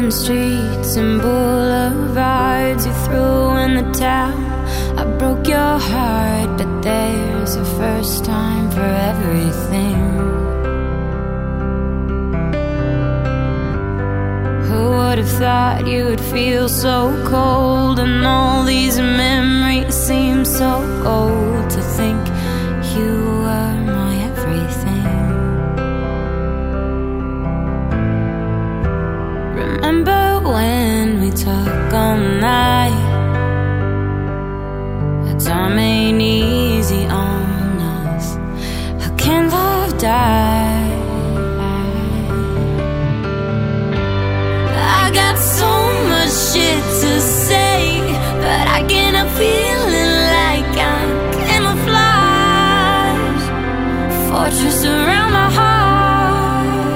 streets and boulevards you threw in the town. I broke your heart, but there's a first time for everything. Who would have thought you would feel so cold, and all these memories seem so old. To think you were my everything. Remember when we talk all night? The time ain't easy on us. How can love die? I got so much shit to say, but I get a feeling like I'm camouflage. Fortress around my heart.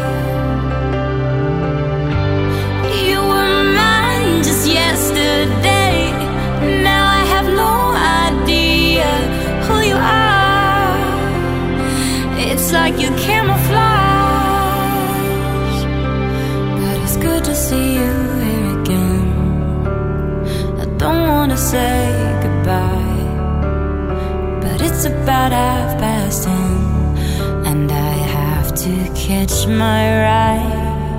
You were mine just yesterday. Now I have no idea who you are. It's like you camouflage, but it's good to see you here again. I don't wanna say goodbye, but it's about 10:30, and I have to catch my ride.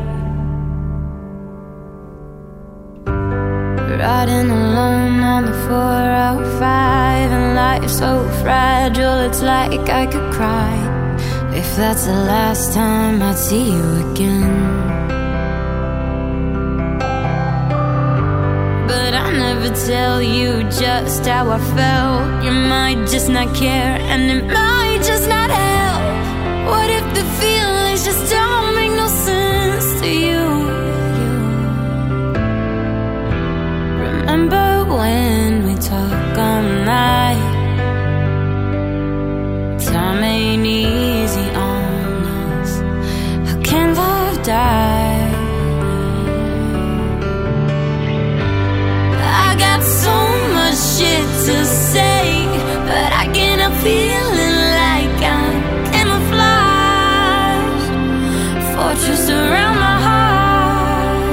Riding alone on the 405, and life's so fragile, it's like I could cry if that's the last time I'd see you again. But I never tell you just how I felt. You might just not care, and it might just not help. What if the feelings just don't make no sense to you? Remember when we talk all night? Time ain't easy on us. How can love die? I got so much shit to say, but I get a feeling like I'm camouflage. Fortress around my heart.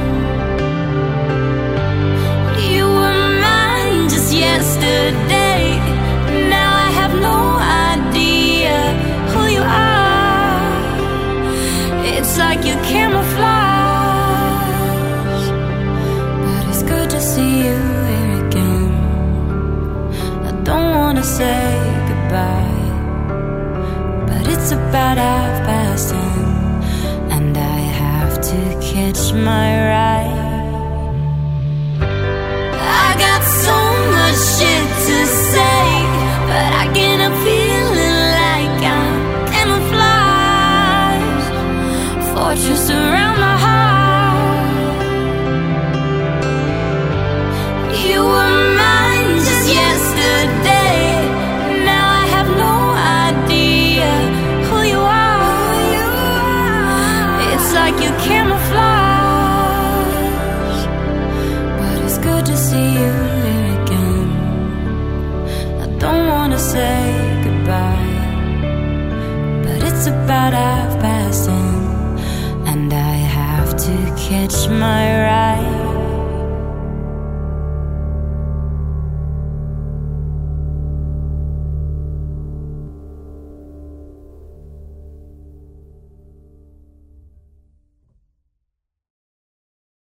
You were mine just yesterday. Now I have no idea who you are. It's like you camouflage, but it's good to see you here again. I don't wanna say goodbye, but it's about 10:30, and I have to catch my ride. I got so much shit to say, but I get a feeling like I'm camouflage. Fortress around my heart. You were mine just yesterday. Now I have no idea who you are. It's like you camouflage, but it's good to see you here again. I don't wanna say goodbye, but it's about 10:30, and I have to catch my ride.